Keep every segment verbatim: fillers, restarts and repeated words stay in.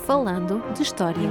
Falando de História.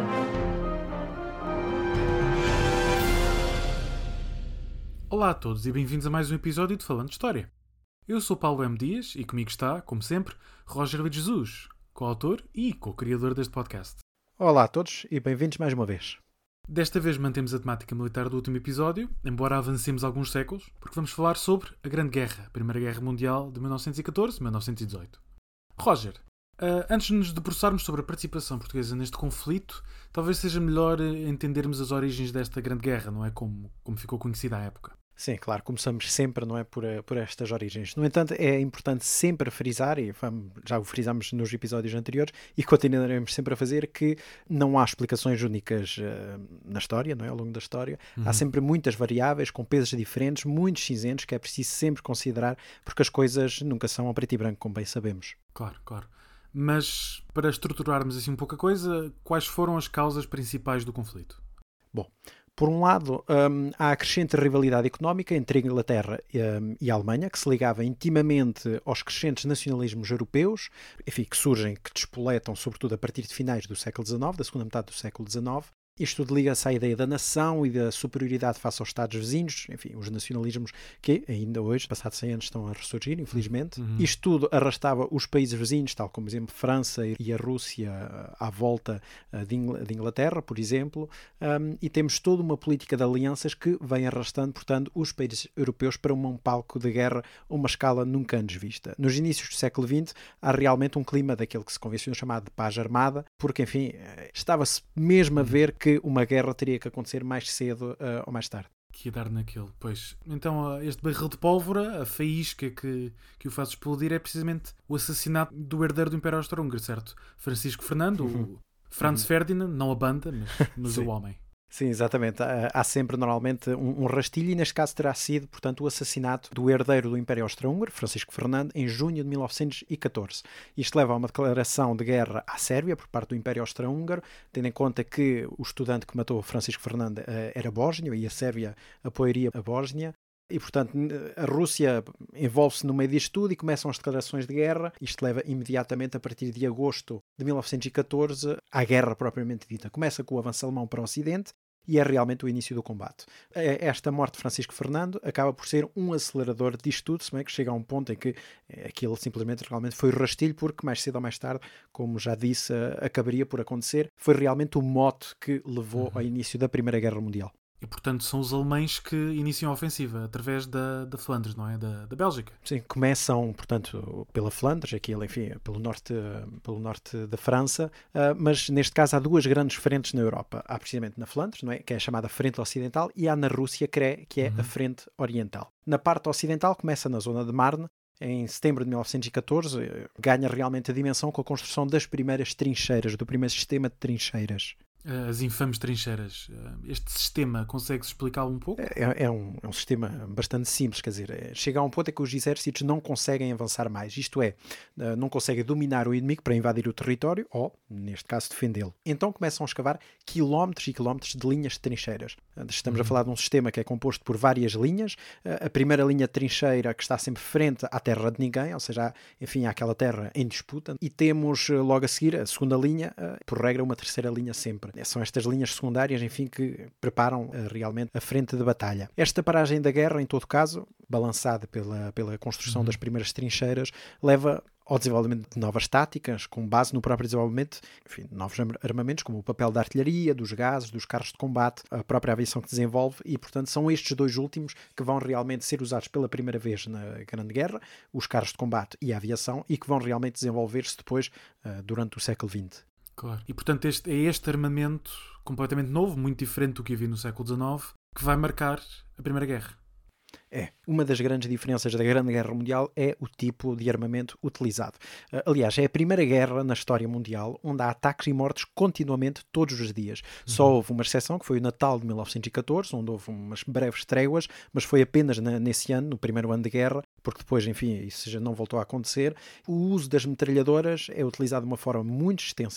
Olá a todos e bem-vindos a mais um episódio de Falando de História. Eu sou Paulo M. Dias e comigo está, como sempre, Roger Lee Jesus, coautor e co-criador deste podcast. Olá a todos e bem-vindos mais uma vez. Desta vez mantemos a temática militar do último episódio, embora avancemos alguns séculos, porque vamos falar sobre a Grande Guerra, a Primeira Guerra Mundial de mil novecentos e catorze a mil novecentos e dezoito. Roger, uh, antes de nos debruçarmos sobre a participação portuguesa neste conflito, talvez seja melhor entendermos as origens desta Grande Guerra, não é? Como, como ficou conhecida à época. Sim, claro, começamos sempre, não é, por, por estas origens. No entanto, é importante sempre frisar, e vamos, já o frisámos nos episódios anteriores, e continuaremos sempre a fazer, que não há explicações únicas uh, na história, não é, ao longo da história. Uhum. Há sempre muitas variáveis, com pesos diferentes, muitos cinzentos, que é preciso sempre considerar, porque as coisas nunca são a preto e branco, como bem sabemos. Claro, claro. Mas, para estruturarmos assim um pouco a coisa, quais foram as causas principais do conflito? Bom, por um lado, um, há a crescente rivalidade económica entre a Inglaterra um, e a Alemanha, que se ligava intimamente aos crescentes nacionalismos europeus, enfim, que surgem, que despoletam sobretudo a partir de finais do século dezenove, da segunda metade do século dezenove. Isto tudo liga-se à ideia da nação e da superioridade face aos Estados vizinhos, enfim, os nacionalismos que ainda hoje, passados cem anos, estão a ressurgir, infelizmente. Uhum. Isto tudo arrastava os países vizinhos, tal como, por exemplo, França e a Rússia à volta de Inglaterra, por exemplo, um, e temos toda uma política de alianças que vem arrastando, portanto, os países europeus para um palco de guerra a uma escala nunca antes vista. Nos inícios do século vinte, há realmente um clima daquele que se convencionou chamado de paz armada, porque, enfim, estava-se mesmo a ver que uma guerra teria que acontecer mais cedo uh, ou mais tarde. Que ia dar naquele, pois. Então, este barril de pólvora, a faísca que, que o faz explodir, é precisamente o assassinato do herdeiro do Império Austro-Húngaro, certo? Francisco Fernando, uhum. o Franz uhum. Ferdinand, não a banda, mas, mas o homem. Sim, exatamente. Há sempre normalmente um, um rastilho e neste caso terá sido, portanto, o assassinato do herdeiro do Império Austro-Húngaro, Francisco Fernando, em junho de mil novecentos e catorze. Isto leva a uma declaração de guerra à Sérvia por parte do Império Austro-Húngaro, tendo em conta que o estudante que matou Francisco Fernando era bósnio e a Sérvia apoiaria a Bósnia. E, portanto, a Rússia envolve-se no meio disto tudo e começam as declarações de guerra. Isto leva imediatamente, a partir de agosto de mil novecentos e catorze, à guerra propriamente dita. Começa com o avanço alemão para o Ocidente e é realmente o início do combate. Esta morte de Francisco Fernando acaba por ser um acelerador disto tudo, se bem que chega a um ponto em que aquilo simplesmente realmente foi rastilho, porque mais cedo ou mais tarde, como já disse, acabaria por acontecer. Foi realmente o mote que levou uhum. ao início da Primeira Guerra Mundial. E, portanto, são os alemães que iniciam a ofensiva através da, da Flandres, não é? Da, da Bélgica. Sim, começam, portanto, pela Flandres, aqui, enfim, pelo norte, pelo norte da França, uh, mas neste caso há duas grandes frentes na Europa. Há precisamente na Flandres, não é? Que é a chamada Frente Ocidental, e há na Rússia, que é, que é uhum. a Frente Oriental. Na parte ocidental começa na zona de Marne. Em setembro de mil novecentos e catorze, ganha realmente a dimensão com a construção das primeiras trincheiras, do primeiro sistema de trincheiras. As infames trincheiras. Este sistema, consegue-se explicá-lo um pouco? É, é, um, é um sistema bastante simples, quer dizer, chega a um ponto em que os exércitos não conseguem avançar mais, isto é, não conseguem dominar o inimigo para invadir o território ou, neste caso, defendê-lo. Então começam a escavar quilómetros e quilómetros de linhas de trincheiras. Estamos uhum. a falar de um sistema que é composto por várias linhas. A primeira linha de trincheira que está sempre frente à terra de ninguém, ou seja, enfim, àquela terra em disputa, e temos logo a seguir a segunda linha, por regra uma terceira linha sempre. São estas linhas secundárias, enfim, que preparam uh, realmente a frente de batalha. Esta paragem da guerra, em todo caso, balançada pela, pela construção uhum. das primeiras trincheiras, leva ao desenvolvimento de novas táticas, com base no próprio desenvolvimento, enfim, de novos armamentos, como o papel da artilharia, dos gases, dos carros de combate, a própria aviação que desenvolve, e, portanto, são estes dois últimos que vão realmente ser usados pela primeira vez na Grande Guerra, os carros de combate e a aviação, e que vão realmente desenvolver-se depois uh, durante o século vinte. Claro. E, portanto, este, é este armamento completamente novo, muito diferente do que havia no século dezenove, que vai marcar a Primeira Guerra. É. Uma das grandes diferenças da Grande Guerra Mundial é o tipo de armamento utilizado. Aliás, é a primeira guerra na história mundial onde há ataques e mortes continuamente todos os dias. Uhum. Só houve uma exceção, que foi o Natal de mil novecentos e catorze, onde houve umas breves tréguas, mas foi apenas na, nesse ano, no primeiro ano de guerra, porque depois, enfim, isso já não voltou a acontecer. O uso das metralhadoras é utilizado de uma forma muito extensiva.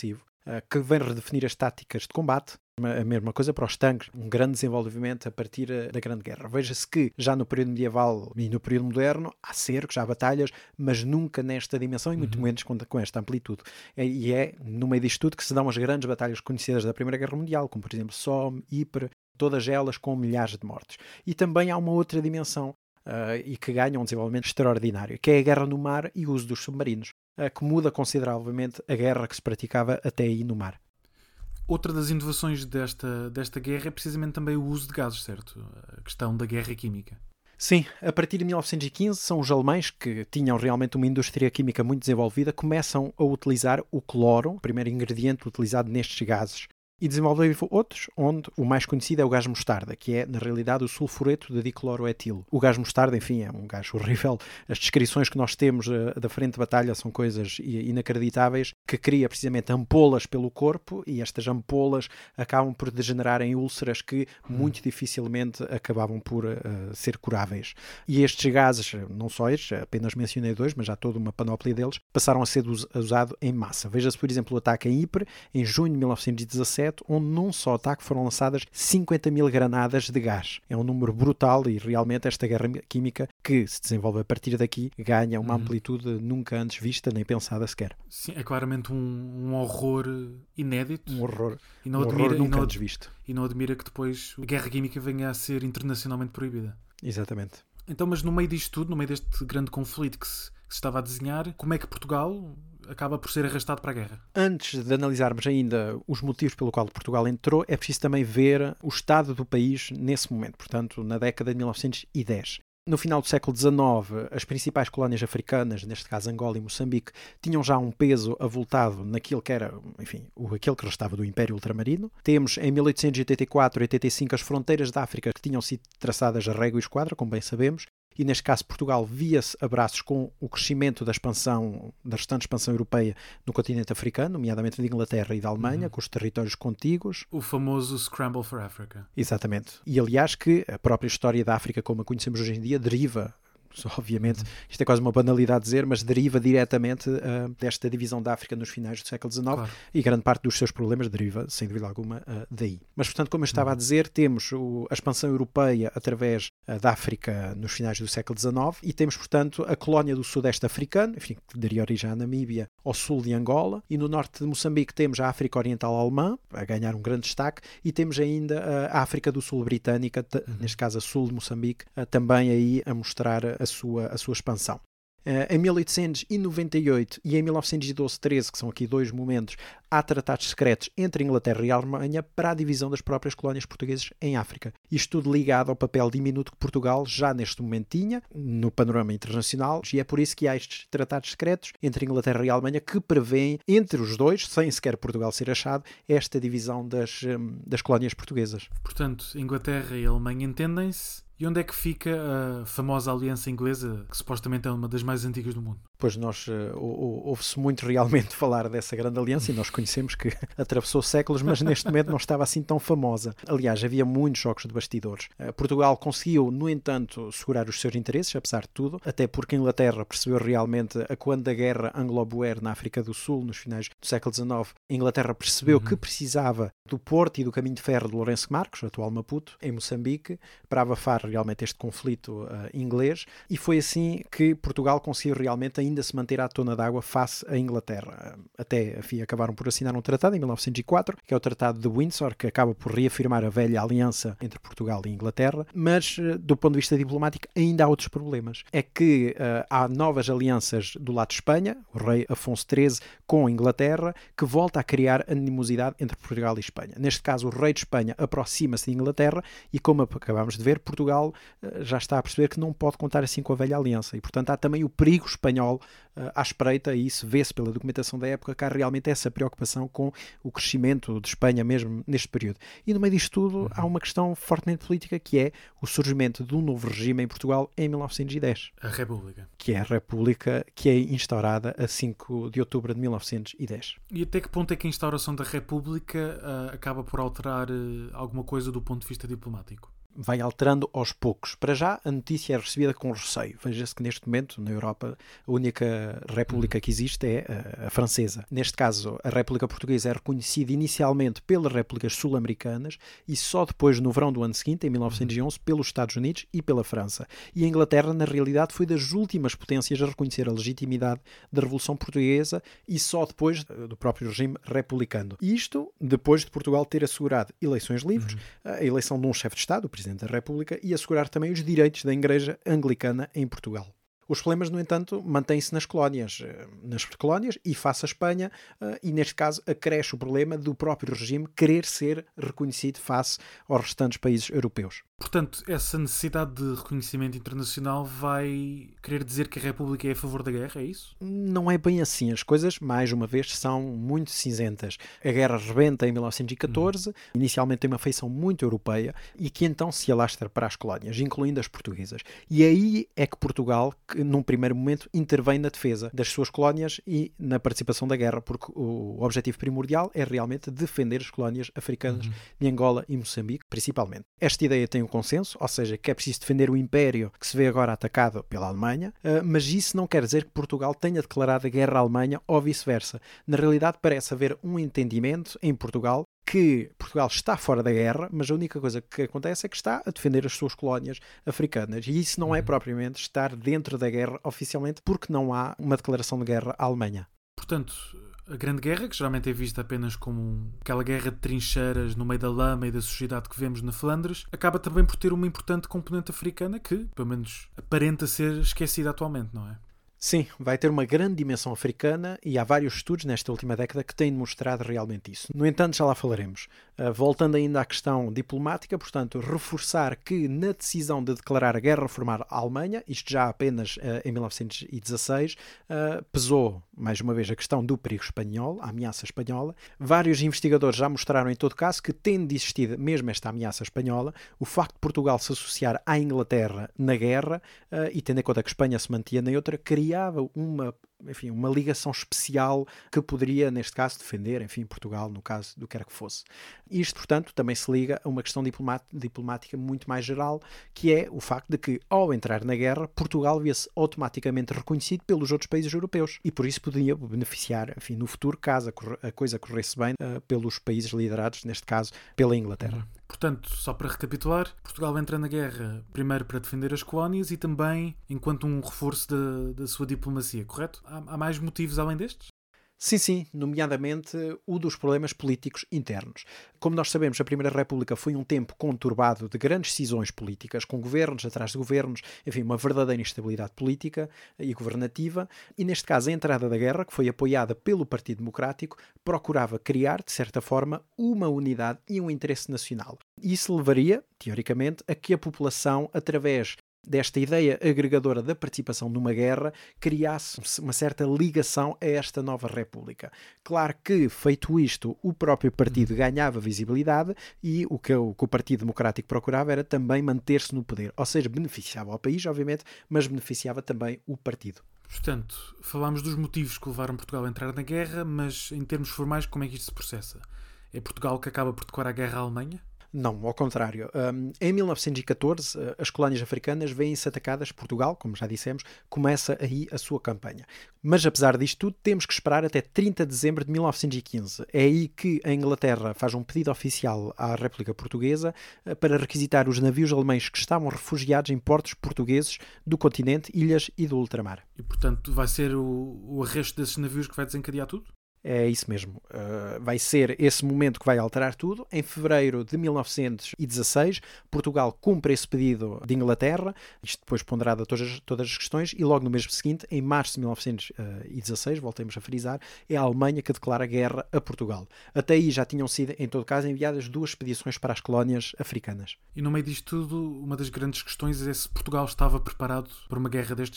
que vem redefinir as táticas de combate. A mesma coisa para os tanques, um grande desenvolvimento a partir da Grande Guerra. Veja-se que já no período medieval e no período moderno há cercos, há batalhas, mas nunca nesta dimensão e muito uhum. menos com, com esta amplitude. E é no meio disto tudo que se dão as grandes batalhas conhecidas da Primeira Guerra Mundial, como por exemplo Somme, Ypres, todas elas com milhares de mortes. E também há uma outra dimensão uh, e que ganha um desenvolvimento extraordinário, que é a guerra no mar e o uso dos submarinos, uh, que muda consideravelmente a guerra que se praticava até aí no mar. Outra das inovações desta, desta guerra é precisamente também o uso de gases, certo? A questão da guerra química. Sim, a partir de mil novecentos e quinze são os alemães, que tinham realmente uma indústria química muito desenvolvida, começam a utilizar o cloro, o primeiro ingrediente utilizado nestes gases, e desenvolver outros, onde o mais conhecido é o gás mostarda, que é, na realidade, o sulfureto de dicloroetilo. O gás mostarda, enfim, é um gás horrível. As descrições que nós temos uh, da frente de batalha são coisas inacreditáveis, que cria precisamente ampolas pelo corpo, e estas ampolas acabam por degenerar em úlceras que muito dificilmente acabavam por uh, ser curáveis. E estes gases, não só estes, apenas mencionei dois, mas já toda uma panóplia deles, passaram a ser usados em massa. Veja-se, por exemplo, o ataque em Ypres, em junho de mil novecentos e dezassete, onde num só ataque foram lançadas cinquenta mil granadas de gás. É um número brutal e realmente esta guerra química, que se desenvolve a partir daqui, ganha uma uhum. amplitude nunca antes vista nem pensada sequer. Sim, é claramente um, um horror inédito. Um horror, e não um admira, horror nunca e não, antes visto. E não admira que depois a guerra química venha a ser internacionalmente proibida. Exatamente. Então, mas no meio disto tudo, no meio deste grande conflito que se, que se estava a desenhar, como é que Portugal acaba por ser arrastado para a guerra? Antes de analisarmos ainda os motivos pelo qual Portugal entrou, é preciso também ver o estado do país nesse momento, portanto, na década de mil novecentos e dez. No final do século dezenove, as principais colónias africanas, neste caso Angola e Moçambique, tinham já um peso avultado naquilo que era, enfim, aquele que restava do Império Ultramarino. Temos em mil oitocentos e oitenta e quatro e oitenta e cinco as fronteiras da África que tinham sido traçadas a régua e esquadra, como bem sabemos. E neste caso Portugal via-se a braços com o crescimento da expansão, da restante expansão europeia no continente africano, nomeadamente de Inglaterra e da Alemanha, uhum. com os territórios contíguos. O famoso Scramble for Africa. Exatamente. E aliás que a própria história da África, como a conhecemos hoje em dia, deriva, obviamente, isto é quase uma banalidade dizer, mas deriva diretamente uh, desta divisão da África nos finais do século dezenove, claro. E grande parte dos seus problemas deriva, sem dúvida alguma, uh, daí. Mas, portanto, como eu estava a dizer, temos o, a expansão europeia através uh, da África nos finais do século dezenove e temos, portanto, a colónia do sudeste africano, enfim, que daria origem à Namíbia, ao sul de Angola, e no norte de Moçambique temos a África Oriental Alemã, a ganhar um grande destaque, e temos ainda uh, a África do Sul Britânica, t- uhum. neste caso a sul de Moçambique, uh, também aí a mostrar a sua, a sua expansão. Uh, em mil oitocentos e noventa e oito e em mil novecentos e doze treze, que são aqui dois momentos, há tratados secretos entre a Inglaterra e a Alemanha para a divisão das próprias colónias portuguesas em África. Isto tudo ligado ao papel diminuto que Portugal já neste momento tinha no panorama internacional, e é por isso que há estes tratados secretos entre a Inglaterra e a Alemanha que prevêem, entre os dois, sem sequer Portugal ser achado, esta divisão das, das colónias portuguesas. Portanto, Inglaterra e a Alemanha entendem-se. E onde é que fica a famosa aliança inglesa, que supostamente é uma das mais antigas do mundo? Pois nós, uh, ouve-se muito realmente falar dessa grande aliança, e nós conhecemos que atravessou séculos, mas neste momento não estava assim tão famosa. Aliás, havia muitos jogos de bastidores. Uh, Portugal conseguiu, no entanto, segurar os seus interesses, apesar de tudo, até porque a Inglaterra percebeu realmente, a quando da guerra anglo-boer na África do Sul, nos finais do século dezenove, a Inglaterra percebeu uhum. que precisava do porto e do caminho de ferro de Lourenço Marques, atual Maputo, em Moçambique, para abafar realmente este conflito uh, inglês, e foi assim que Portugal conseguiu realmente ainda se manter à tona d'água face à Inglaterra. Até, enfim, acabaram por assinar um tratado em mil novecentos e quatro, que é o Tratado de Windsor, que acaba por reafirmar a velha aliança entre Portugal e Inglaterra, mas uh, do ponto de vista diplomático ainda há outros problemas. É que uh, há novas alianças do lado de Espanha, o rei Afonso treze com a Inglaterra, que volta a criar animosidade entre Portugal e Espanha. Neste caso, o rei de Espanha aproxima-se de Inglaterra e, como acabamos de ver, Portugal já está a perceber que não pode contar assim com a velha aliança, e portanto há também o perigo espanhol uh, à espreita, e isso vê-se pela documentação da época, que há realmente essa preocupação com o crescimento de Espanha mesmo neste período. E no meio disto tudo uhum. há uma questão fortemente política, que é o surgimento de um novo regime em Portugal em mil novecentos e dez. A República. Que é a República, que é instaurada a cinco de outubro de mil novecentos e dez. E até que ponto é que a instauração da República uh, acaba por alterar uh, alguma coisa do ponto de vista diplomático? vai alterando aos poucos. Para já, a notícia é recebida com receio. Veja-se que neste momento, na Europa, a única república que existe é a, a francesa. Neste caso, a República Portuguesa é reconhecida inicialmente pelas repúblicas sul-americanas e só depois, no verão do ano seguinte, em mil novecentos e onze, pelos Estados Unidos e pela França. E a Inglaterra, na realidade, foi das últimas potências a reconhecer a legitimidade da Revolução Portuguesa e só depois do próprio regime republicano. Isto depois de Portugal ter assegurado eleições livres, uhum. a eleição de um chefe de Estado, o Presidente da República, e assegurar também os direitos da Igreja Anglicana em Portugal. Os problemas, no entanto, mantêm-se nas colónias, nas colónias e face à Espanha, e neste caso acresce o problema do próprio regime querer ser reconhecido face aos restantes países europeus. Portanto, essa necessidade de reconhecimento internacional vai querer dizer que a República é a favor da guerra, é isso? Não é bem assim. As coisas, mais uma vez, são muito cinzentas. A guerra rebenta em mil novecentos e catorze, hum. inicialmente tem uma feição muito europeia e que então se alastra para as colónias, incluindo as portuguesas. E aí é que Portugal, que, num primeiro momento, intervém na defesa das suas colónias e na participação da guerra, porque o objetivo primordial é realmente defender as colónias africanas uhum. de Angola e Moçambique, principalmente. Esta ideia tem um consenso, ou seja, que é preciso defender o império que se vê agora atacado pela Alemanha, mas isso não quer dizer que Portugal tenha declarado a guerra à Alemanha ou vice-versa. Na realidade, parece haver um entendimento em Portugal que Portugal está fora da guerra, mas a única coisa que acontece é que está a defender as suas colónias africanas. E isso não é propriamente estar dentro da guerra oficialmente, porque não há uma declaração de guerra à Alemanha. Portanto, a Grande Guerra, que geralmente é vista apenas como aquela guerra de trincheiras no meio da lama e da sujidade que vemos na Flandres, acaba também por ter uma importante componente africana que, pelo menos, aparenta ser esquecida atualmente, não é? Sim, vai ter uma grande dimensão africana e há vários estudos nesta última década que têm demonstrado realmente isso. No entanto, já lá falaremos. Uh, voltando ainda à questão diplomática, portanto, reforçar que na decisão de declarar a guerra formal à Alemanha, isto já apenas uh, em mil novecentos e dezasseis, uh, pesou, mais uma vez, a questão do perigo espanhol, a ameaça espanhola. Vários investigadores já mostraram, em todo caso, que tendo de existir mesmo esta ameaça espanhola, o facto de Portugal se associar à Inglaterra na guerra uh, e tendo em conta que Espanha se mantinha neutra, criava uma, enfim, uma ligação especial que poderia, neste caso, defender, enfim, Portugal, no caso do que era que fosse. Isto, portanto, também se liga a uma questão diplomática muito mais geral, que é o facto de que, ao entrar na guerra, Portugal via-se automaticamente reconhecido pelos outros países europeus e, por isso, poderia beneficiar, enfim, no futuro, caso a coisa corresse bem, uh, pelos países liderados, neste caso, pela Inglaterra. Uhum. Portanto, só para recapitular, Portugal entra na guerra primeiro para defender as colónias e também enquanto um reforço da, da sua diplomacia, correto? Há, há mais motivos além destes? Sim, sim, nomeadamente o dos problemas políticos internos. Como nós sabemos, a Primeira República foi um tempo conturbado de grandes cisões políticas, com governos atrás de governos, enfim, uma verdadeira instabilidade política e governativa, e neste caso a entrada da guerra, que foi apoiada pelo Partido Democrático, procurava criar, de certa forma, uma unidade e um interesse nacional. Isso levaria, teoricamente, a que a população, através desta ideia agregadora da participação numa guerra, criasse uma certa ligação a esta nova república. Claro que, feito isto, o próprio partido ganhava visibilidade e o que o, que o Partido Democrático procurava era também manter-se no poder. Ou seja, beneficiava ao país, obviamente, mas beneficiava também o partido. Portanto, falámos dos motivos que levaram Portugal a entrar na guerra, mas em termos formais, como é que isto se processa? É Portugal que acaba por declarar a guerra à Alemanha? Não, ao contrário. Um, em mil novecentos e catorze, as colónias africanas vêm-se atacadas. Portugal, como já dissemos, começa aí a sua campanha. Mas, apesar disto tudo, temos que esperar até trinta de dezembro de mil novecentos e quinze. É aí que a Inglaterra faz um pedido oficial à República Portuguesa para requisitar os navios alemães que estavam refugiados em portos portugueses do continente, ilhas e do ultramar. E, portanto, vai ser o, o arresto desses navios que vai desencadear tudo? É isso mesmo. Uh, vai ser esse momento que vai alterar tudo. Em fevereiro de mil novecentos e dezasseis, Portugal cumpre esse pedido de Inglaterra, isto depois ponderado a todas, todas as questões, e logo no mês seguinte, em março de mil novecentos e dezasseis, voltemos a frisar, é a Alemanha que declara guerra a Portugal. Até aí já tinham sido, em todo caso, enviadas duas expedições para as colónias africanas. E no meio disto tudo, uma das grandes questões é se Portugal estava preparado para uma guerra deste género.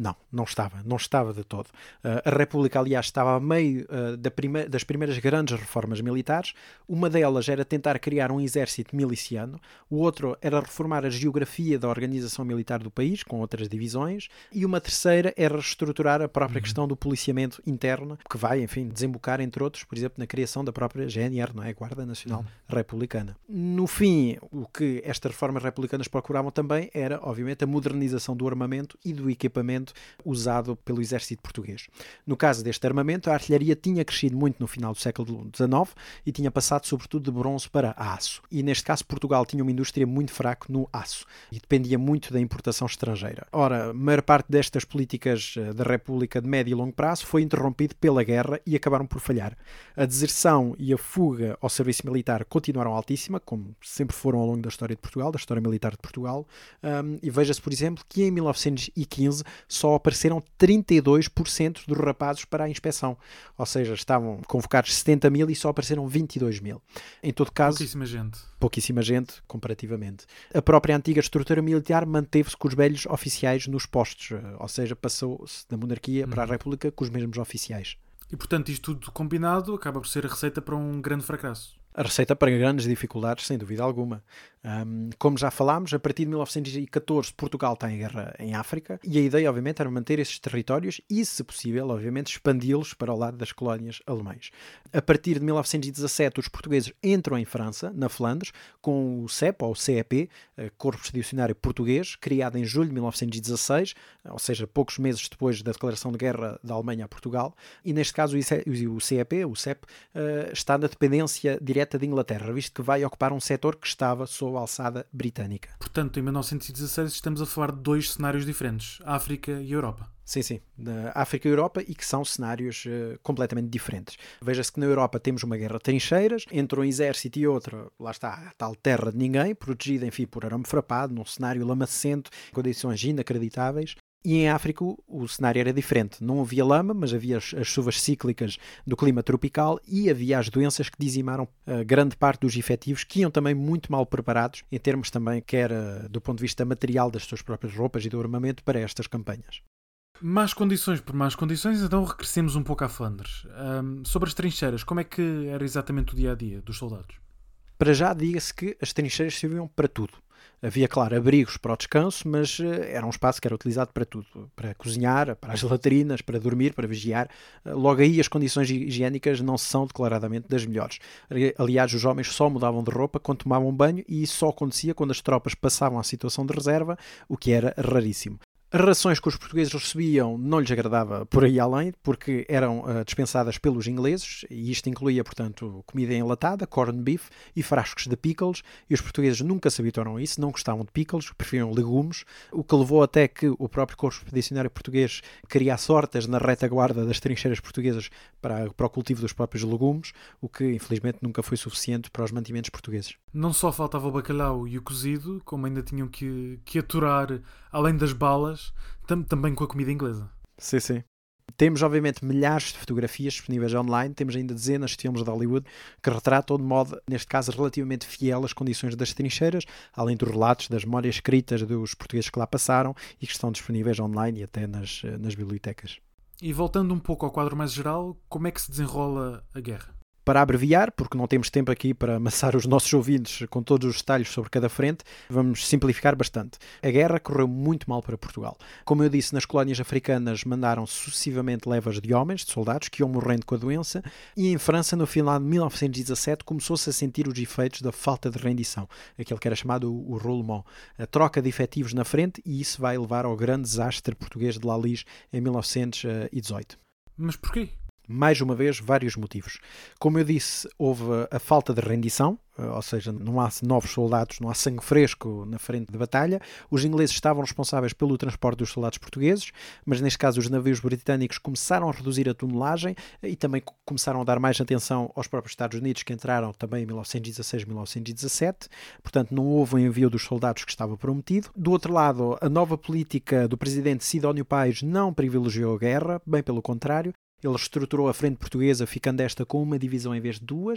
Não, não estava, não estava de todo. Uh, a República, aliás, estava a meio uh, da prime- das primeiras grandes reformas militares. Uma delas era tentar criar um exército miliciano, o outro era reformar a geografia da organização militar do país, com outras divisões, e uma terceira era reestruturar a própria uhum. questão do policiamento interno, que vai, enfim, desembocar, entre outros, por exemplo, na criação da própria G N R, não é? Guarda Nacional uhum. Republicana. No fim, o que estas reformas republicanas procuravam também era, obviamente, a modernização do armamento e do equipamento usado pelo exército português. No caso deste armamento, a artilharia tinha crescido muito no final do século dezenove e tinha passado sobretudo de bronze para aço. E neste caso Portugal tinha uma indústria muito fraca no aço e dependia muito da importação estrangeira. Ora, a maior parte destas políticas da República de médio e longo prazo foi interrompido pela guerra e acabaram por falhar. A deserção e a fuga ao serviço militar continuaram altíssima, como sempre foram ao longo da história de Portugal, da história militar de Portugal, um, e veja-se, por exemplo, que em mil novecentos e quinze só apareceram trinta e dois por cento dos rapazes para a inspeção. Ou seja, estavam convocados setenta mil e só apareceram vinte e dois mil. Em todo caso... Pouquíssima gente. Pouquíssima gente, comparativamente. A própria antiga estrutura militar manteve-se com os velhos oficiais nos postos. Ou seja, passou-se da monarquia hum. para a República com os mesmos oficiais. E, portanto, isto tudo combinado acaba por ser a receita para um grande fracasso. A receita para grandes dificuldades, sem dúvida alguma. Um, como já falámos, a partir de mil novecentos e catorze Portugal está em guerra em África e a ideia, obviamente, era manter esses territórios e, se possível, obviamente, expandi-los para o lado das colónias alemãs. A partir de mil novecentos e dezassete, os portugueses entram em França, na Flandres, com o C E P, ou C E P, Corpo Expedicionário Português, criado em julho de mil novecentos e dezasseis, ou seja, poucos meses depois da declaração de guerra da Alemanha a Portugal, e neste caso o C E P, o C E P, está na dependência direta de Inglaterra, visto que vai ocupar um setor que estava sob a alçada britânica. Portanto, em mil novecentos e dezasseis estamos a falar de dois cenários diferentes, África e Europa. Sim, sim, da África e Europa, e que são cenários uh, completamente diferentes. Veja-se que na Europa temos uma guerra de trincheiras, entre um exército e outro, lá está, a tal terra de ninguém, protegida, enfim, por arame farpado, num cenário lamacento, em condições inacreditáveis. E em África o cenário era diferente. Não havia lama, mas havia as, as chuvas cíclicas do clima tropical e havia as doenças que dizimaram uh, grande parte dos efetivos, que iam também muito mal preparados, em termos também, quer uh, do ponto de vista material das suas próprias roupas e do armamento, para estas campanhas. Más condições por más condições, então regressemos um pouco à Flandres. Um, sobre as trincheiras, como é que era exatamente o dia-a-dia dos soldados? Para já, diga-se que as trincheiras serviam para tudo. Havia, claro, abrigos para o descanso, mas uh, era um espaço que era utilizado para tudo. Para cozinhar, para as latrinas, para dormir, para vigiar. Uh, logo aí as condições higiênicas não são declaradamente das melhores. Aliás, os homens só mudavam de roupa quando tomavam banho e isso só acontecia quando as tropas passavam à situação de reserva, o que era raríssimo. As rações que os portugueses recebiam não lhes agradava por aí além, porque eram uh, dispensadas pelos ingleses, e isto incluía, portanto, comida enlatada, corned beef e frascos de pickles, e os portugueses nunca se habituaram a isso, não gostavam de pickles, preferiam legumes, o que levou até que o próprio Corpo Expedicionário Português criasse hortas na retaguarda das trincheiras portuguesas para, para o cultivo dos próprios legumes, o que, infelizmente, nunca foi suficiente para os mantimentos portugueses. Não só faltava o bacalhau e o cozido, como ainda tinham que, que aturar, além das balas, tam, também com a comida inglesa. Sim, sim. Temos, obviamente, milhares de fotografias disponíveis online, temos ainda dezenas de filmes de Hollywood que retratam de modo, neste caso, relativamente fiel as condições das trincheiras, além dos relatos das memórias escritas dos portugueses que lá passaram e que estão disponíveis online e até nas, nas bibliotecas. E voltando um pouco ao quadro mais geral, como é que se desenrola a guerra? Para abreviar, porque não temos tempo aqui para amassar os nossos ouvintes com todos os detalhes sobre cada frente, vamos simplificar bastante. A guerra correu muito mal para Portugal. Como eu disse, nas colónias africanas mandaram sucessivamente levas de homens, de soldados, que iam morrendo com a doença, e em França, no final de mil novecentos e dezassete, começou-se a sentir os efeitos da falta de rendição, aquele que era chamado o roulement, a troca de efetivos na frente, e isso vai levar ao grande desastre português de Lalis em mil novecentos e dezoito. Mas porquê? Mais uma vez, vários motivos. Como eu disse, houve a falta de rendição, ou seja, não há novos soldados, não há sangue fresco na frente de batalha. Os ingleses estavam responsáveis pelo transporte dos soldados portugueses, mas neste caso os navios britânicos começaram a reduzir a tonelagem e também começaram a dar mais atenção aos próprios Estados Unidos, que entraram também em mil novecentos e dezasseis, mil novecentos e dezassete. Portanto, não houve o envio dos soldados que estava prometido. Do outro lado, a nova política do presidente Sidónio Pais não privilegiou a guerra, bem pelo contrário. Ele reestruturou a frente portuguesa, ficando esta com uma divisão em vez de duas,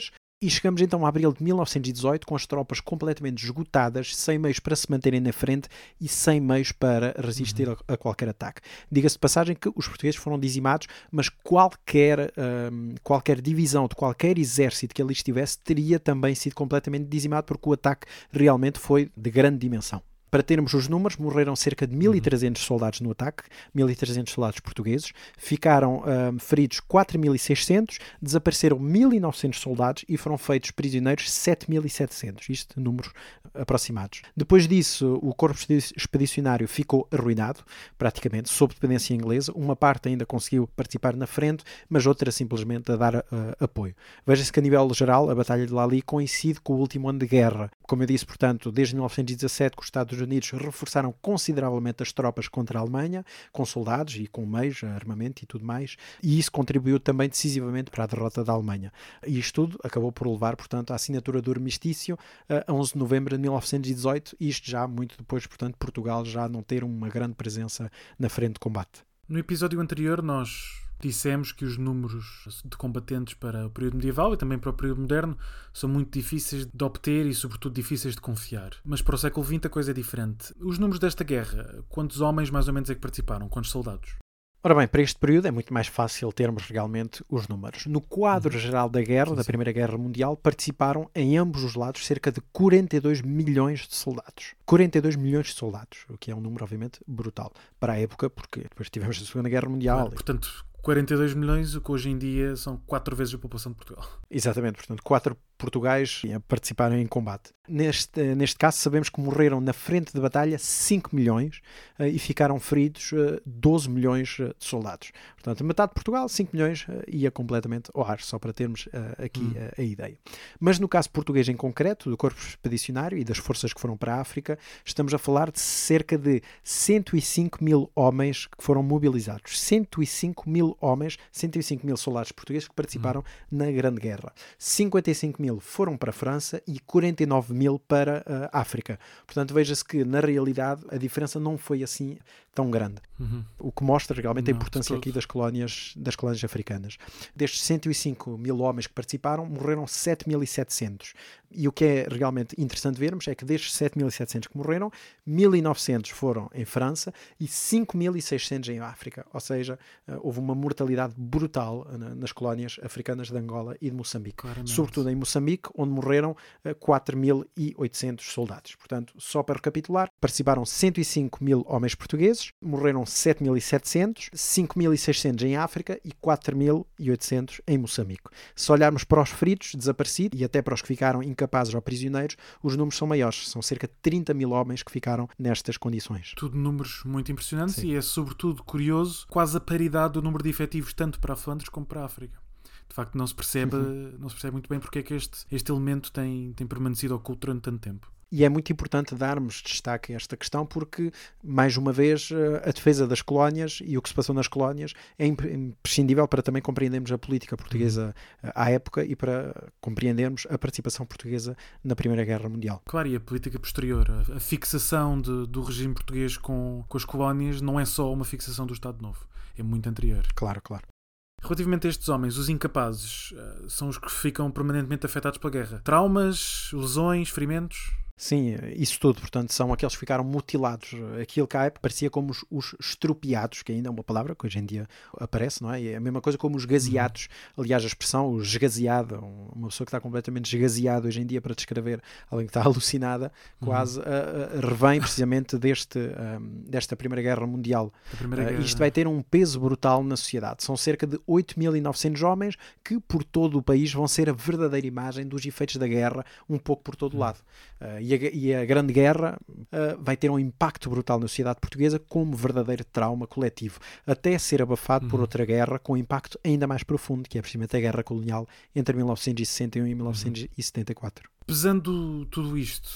E chegamos então a abril de mil novecentos e dezoito com as tropas completamente esgotadas, sem meios para se manterem na frente e sem meios para resistir uhum. a, a qualquer ataque. Diga-se de passagem que os portugueses foram dizimados, mas qualquer, um, qualquer divisão de qualquer exército que ali estivesse teria também sido completamente dizimado, porque o ataque realmente foi de grande dimensão. Para termos os números, morreram cerca de mil e trezentos soldados no ataque, mil e trezentos soldados portugueses, ficaram um, feridos quatro mil e seiscentos, desapareceram mil e novecentos soldados e foram feitos prisioneiros sete mil e setecentos, isto números aproximados. Depois disso, o corpo expedicionário ficou arruinado, praticamente, sob dependência inglesa. Uma parte ainda conseguiu participar na frente, mas outra simplesmente a dar uh, apoio. Veja-se que a nível geral, a Batalha de Lally coincide com o último ano de guerra. Como eu disse, portanto, desde mil novecentos e dezassete, que os Estados Unidos reforçaram consideravelmente as tropas contra a Alemanha, com soldados e com meios, armamento e tudo mais, e isso contribuiu também decisivamente para a derrota da Alemanha. E isto tudo acabou por levar, portanto, à assinatura do armistício a onze de novembro de mil novecentos e dezoito, e isto já muito depois, portanto, Portugal já não ter uma grande presença na frente de combate. No episódio anterior nós dissemos que os números de combatentes para o período medieval e também para o período moderno são muito difíceis de obter e, sobretudo, difíceis de confiar. Mas para o século vinte a coisa é diferente. Os números desta guerra, quantos homens mais ou menos é que participaram? Quantos soldados? Ora bem, para este período é muito mais fácil termos realmente os números. No quadro geral da guerra, sim, da Primeira sim. Guerra Mundial, participaram em ambos os lados cerca de quarenta e dois milhões de soldados. quarenta e dois milhões de soldados, o que é um número, obviamente, brutal para a época, porque depois tivemos a Segunda Guerra Mundial. Claro, portanto, quarenta e dois milhões, o que hoje em dia são quatro vezes a população de Portugal. Exatamente, portanto, quatro Portugais a participarem em combate. Neste, neste caso, sabemos que morreram na frente de batalha cinco milhões uh, e ficaram feridos uh, doze milhões de soldados. Portanto, metade de Portugal, cinco milhões, uh, ia completamente ao ar, só para termos uh, aqui hum. uh, a ideia. Mas no caso português em concreto, do corpo expedicionário e das forças que foram para a África, estamos a falar de cerca de cento e cinco mil homens que foram mobilizados. cento e cinco mil homens, cento e cinco mil soldados portugueses que participaram hum. na Grande Guerra. cinquenta e cinco mil foram para a França e quarenta e nove mil para a África. Portanto, veja-se que, na realidade, a diferença não foi assim tão grande. Uhum. O que mostra realmente não, a importância aqui das colónias, das colónias africanas. Destes cento e cinco mil homens que participaram, morreram sete mil e setecentos. E o que é realmente interessante vermos é que destes sete mil e setecentos que morreram, mil e novecentos foram em França e cinco mil e seiscentos em África. Ou seja, houve uma mortalidade brutal nas colónias africanas de Angola e de Moçambique. Claramente. Sobretudo em Moçambique, onde morreram quatro mil e oitocentos soldados. Portanto, só para recapitular, participaram cento e cinco mil homens portugueses, morreram sete mil e setecentos, cinco mil e seiscentos em África e quatro mil e oitocentos em Moçambique. Se olharmos para os feridos, desaparecidos e até para os que ficaram incapazes ou prisioneiros, os números são maiores. São cerca de trinta mil homens que ficaram nestas condições. Tudo números muito impressionantes. Sim. E é sobretudo curioso quase a paridade do número de efetivos tanto para a Flandres como para a África. De facto, não se percebe, uhum. não se percebe muito bem porque é que este, este elemento tem, tem permanecido oculto durante tanto tempo. E é muito importante darmos destaque a esta questão porque, mais uma vez, a defesa das colónias e o que se passou nas colónias é imprescindível para também compreendermos a política portuguesa à época e para compreendermos a participação portuguesa na Primeira Guerra Mundial. Claro, e a política posterior, a, a fixação de, do regime português com, com as colónias não é só uma fixação do Estado Novo, é muito anterior. Claro, claro. Relativamente a estes homens, os incapazes uh, são os que ficam permanentemente afetados pela guerra. Traumas, lesões, ferimentos... Sim, isso tudo, portanto, são aqueles que ficaram mutilados. Aquilo que à época parecia como os, os estropiados, que ainda é uma palavra que hoje em dia aparece, não é? E é a mesma coisa como os gaseados. Aliás, a expressão o esgaseado, uma pessoa que está completamente esgaseada hoje em dia para descrever alguém que está alucinada, quase uhum. uh, uh, revém precisamente deste, um, desta Primeira Guerra Mundial. Primeira uh, Guerra. Isto vai ter um peso brutal na sociedade. São cerca de oito mil e novecentos homens que por todo o país vão ser a verdadeira imagem dos efeitos da guerra, um pouco por todo o lado. Uh, E a, e a Grande Guerra uh, vai ter um impacto brutal na sociedade portuguesa como verdadeiro trauma coletivo, até ser abafado uhum. por outra guerra com um impacto ainda mais profundo, que é precisamente a Guerra Colonial entre mil novecentos e sessenta e um e mil novecentos e setenta e quatro. Pesando tudo isto,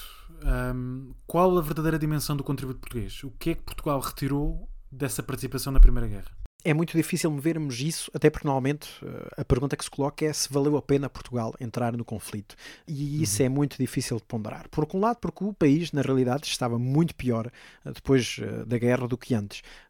um, qual a verdadeira dimensão do contributo português? O que é que Portugal retirou dessa participação na Primeira Guerra? É muito difícil vermos isso, até porque normalmente a pergunta que se coloca é se valeu a pena Portugal entrar no conflito. E isso uhum. é muito difícil de ponderar. Por um lado, porque o país, na realidade, estava muito pior depois da guerra do que antes.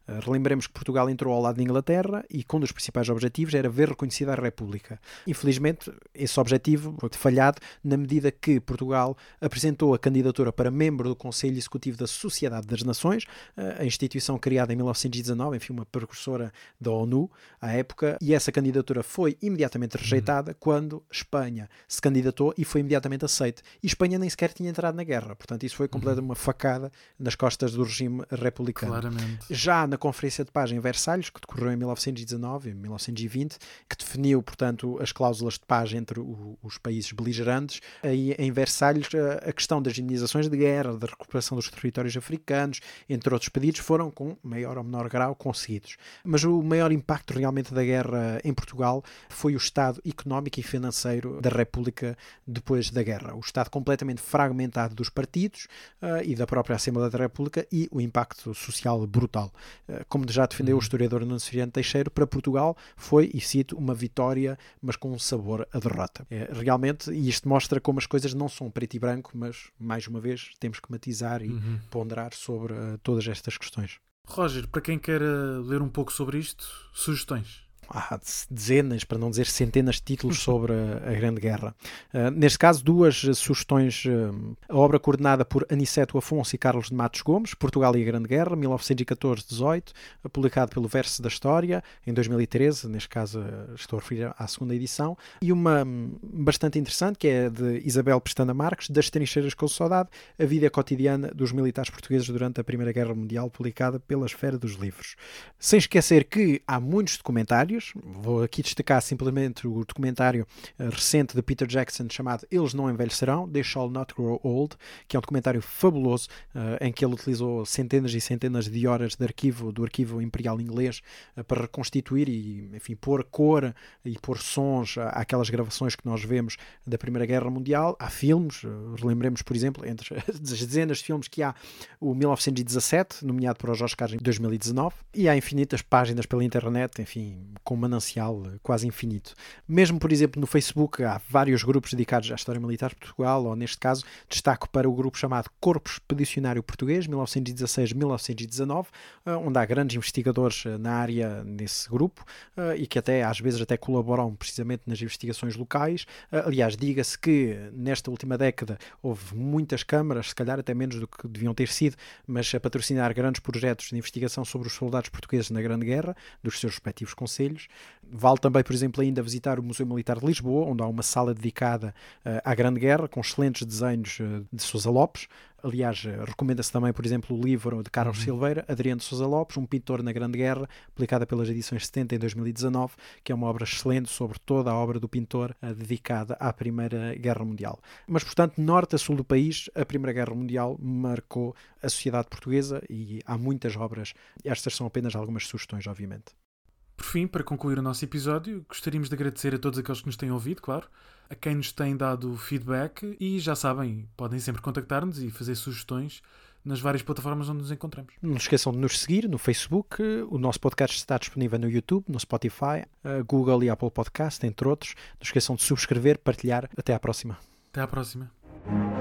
Relembremos que Portugal entrou ao lado da Inglaterra e que um dos principais objetivos era ver reconhecida a República. Infelizmente, esse objetivo foi falhado na medida que Portugal apresentou a candidatura para membro do Conselho Executivo da Sociedade das Nações, a instituição criada em mil novecentos e dezanove, enfim, uma precursora da ONU à época, e essa candidatura foi imediatamente rejeitada quando Espanha se candidatou e foi imediatamente aceite. E Espanha nem sequer tinha entrado na guerra, portanto isso foi completamente uma facada nas costas do regime republicano. Claramente. Já na Conferência de Paz em Versalhes, que decorreu em mil novecentos e dezanove e mil novecentos e vinte, que definiu, portanto, as cláusulas de paz entre o, os países beligerantes, aí em Versalhes a, a questão das indenizações de guerra, da recuperação dos territórios africanos, entre outros pedidos, foram com maior ou menor grau conseguidos. Mas o maior impacto realmente da guerra em Portugal foi o estado económico e financeiro da República depois da guerra. O estado completamente fragmentado dos partidos uh, e da própria Assembleia da República e o impacto social brutal. Uh, como já defendeu o historiador Nuno Severiano Teixeira, para Portugal foi, e cito, uma vitória, mas com um sabor a derrota. É, realmente, e isto mostra como as coisas não são preto e branco, mas, mais uma vez, temos que matizar e uhum. ponderar sobre uh, todas estas questões. Roger, para quem quer uh, ler um pouco sobre isto, sugestões? Há dezenas, para não dizer centenas de títulos sobre a, a Grande Guerra. Uh, neste caso, duas sugestões. Uh, a obra coordenada por Aniceto Afonso e Carlos de Matos Gomes, Portugal e a Grande Guerra, mil novecentos e catorze a dezoito, publicado pelo Verso da História, em dois mil e treze, neste caso uh, estou a referir à segunda edição, e uma um, bastante interessante, que é de Isabel Pestana Marques, Das Trincheiras com Saudade, a vida cotidiana dos militares portugueses durante a Primeira Guerra Mundial, publicada pela Esfera dos Livros. Sem esquecer que há muitos documentários. Vou aqui destacar simplesmente o documentário uh, recente de Peter Jackson chamado Eles Não Envelhecerão, They Shall Not Grow Old, que é um documentário fabuloso uh, em que ele utilizou centenas e centenas de horas de arquivo do arquivo imperial inglês uh, para reconstituir e, enfim, pôr cor e pôr sons àquelas gravações que nós vemos da Primeira Guerra Mundial. Há filmes, uh, relembremos, por exemplo, entre as dezenas de filmes que há, o mil novecentos e dezassete, nomeado para os Oscars em dois mil e dezanove, e há infinitas páginas pela internet, enfim, com um manancial quase infinito. Mesmo, por exemplo, no Facebook há vários grupos dedicados à história militar de Portugal, ou neste caso destaco para o grupo chamado Corpo Expedicionário Português, mil novecentos e dezasseis a mil novecentos e dezanove, onde há grandes investigadores na área nesse grupo e que até às vezes até colaboram precisamente nas investigações locais. Aliás, diga-se que nesta última década houve muitas câmaras, se calhar até menos do que deviam ter sido, mas a patrocinar grandes projetos de investigação sobre os soldados portugueses na Grande Guerra, dos seus respectivos conselhos. Vale também, por exemplo, ainda visitar o Museu Militar de Lisboa, onde há uma sala dedicada uh, à Grande Guerra, com excelentes desenhos uh, de Sousa Lopes. Aliás, uh, recomenda-se também, por exemplo, o livro de Carlos uhum. Silveira, Adriano de Sousa Lopes, um pintor na Grande Guerra, publicada pelas edições setenta em dois mil e dezanove, que é uma obra excelente sobre toda a obra do pintor uh, dedicada à Primeira Guerra Mundial. Mas, portanto, norte a sul do país, a Primeira Guerra Mundial marcou a sociedade portuguesa e há muitas obras. Estas são apenas algumas sugestões, obviamente. Por fim, para concluir o nosso episódio, gostaríamos de agradecer a todos aqueles que nos têm ouvido, claro, a quem nos tem dado feedback e já sabem, podem sempre contactar-nos e fazer sugestões nas várias plataformas onde nos encontramos. Não se esqueçam de nos seguir no Facebook, o nosso podcast está disponível no YouTube, no Spotify, Google e Apple Podcast, entre outros. Não se esqueçam de subscrever, partilhar. Até à próxima. Até à próxima.